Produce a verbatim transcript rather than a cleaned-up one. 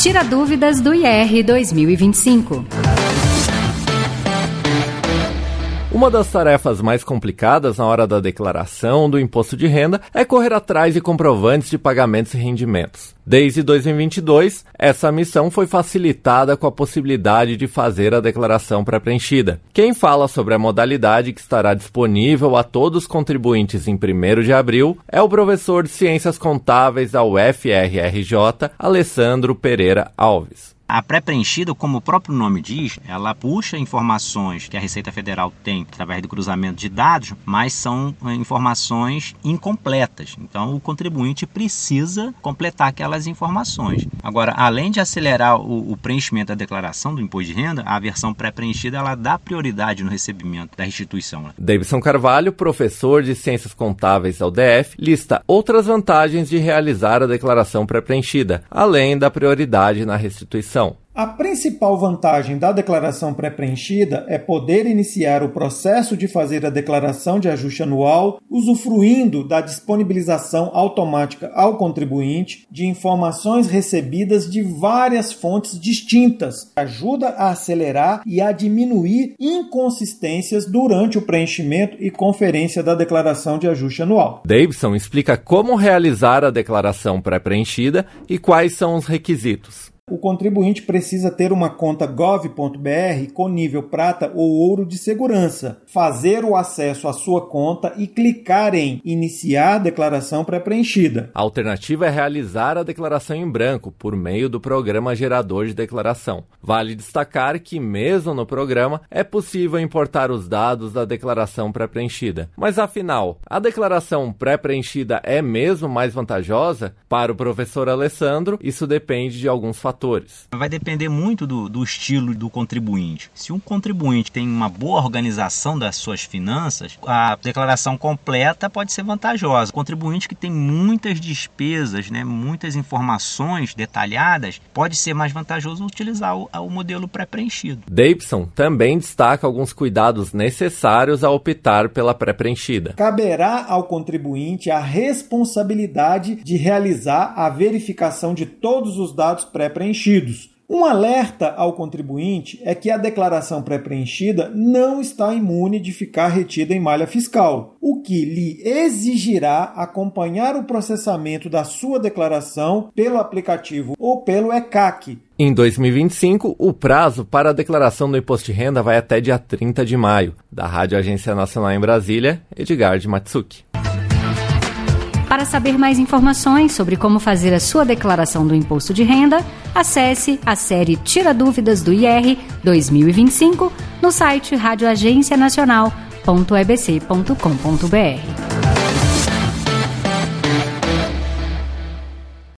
Tira Dúvidas do I R dois mil e vinte e cinco. Uma das tarefas mais complicadas na hora da declaração do imposto de renda é correr atrás de comprovantes de pagamentos e rendimentos. Desde dois mil e vinte e dois, essa missão foi facilitada com a possibilidade de fazer a declaração pré-preenchida. Quem fala sobre a modalidade que estará disponível a todos os contribuintes em primeiro de abril é o professor de Ciências Contábeis da U F R R J, Alessandro Pereira Alves. A pré-preenchida, como o próprio nome diz, ela puxa informações que a Receita Federal tem através do cruzamento de dados, mas são informações incompletas. Então, o contribuinte precisa completar aquelas informações. Agora, além de acelerar o, o preenchimento da declaração do imposto de renda, a versão pré-preenchida ela dá prioridade no recebimento da restituição. Davidson Carvalho, professor de Ciências Contábeis da U D F, lista outras vantagens de realizar a declaração pré-preenchida, além da prioridade na restituição. A principal vantagem da declaração pré-preenchida é poder iniciar o processo de fazer a declaração de ajuste anual, usufruindo da disponibilização automática ao contribuinte de informações recebidas de várias fontes distintas. Ajuda a acelerar e a diminuir inconsistências durante o preenchimento e conferência da declaração de ajuste anual. Davidson explica como realizar a declaração pré-preenchida e quais são os requisitos. O contribuinte precisa ter uma conta gov ponto b r com nível prata ou ouro de segurança, fazer o acesso à sua conta e clicar em Iniciar declaração pré-preenchida. A alternativa é realizar a declaração em branco por meio do programa gerador de declaração. Vale destacar que, mesmo no programa, é possível importar os dados da declaração pré-preenchida. Mas, afinal, a declaração pré-preenchida é mesmo mais vantajosa? Para o professor Alessandro, isso depende de alguns fatores. Vai depender muito do, do estilo do contribuinte. Se um contribuinte tem uma boa organização das suas finanças, a declaração completa pode ser vantajosa. O contribuinte que tem muitas despesas, né, muitas informações detalhadas, pode ser mais vantajoso utilizar o, o modelo pré-preenchido. Davidson também destaca alguns cuidados necessários ao optar pela pré-preenchida. Caberá ao contribuinte a responsabilidade de realizar a verificação de todos os dados pré-preenchidos. Um alerta ao contribuinte é que a declaração pré-preenchida não está imune de ficar retida em malha fiscal, o que lhe exigirá acompanhar o processamento da sua declaração pelo aplicativo ou pelo E C A C. Em dois mil e vinte e cinco, o prazo para a declaração do imposto de renda vai até dia trinta de maio. Da Rádio Agência Nacional em Brasília, Edgar de Matsuki. Para saber mais informações sobre como fazer a sua declaração do imposto de renda, acesse a série Tira Dúvidas do I R dois mil e vinte e cinco no site rádio agência nacional ponto e b c ponto com ponto b r.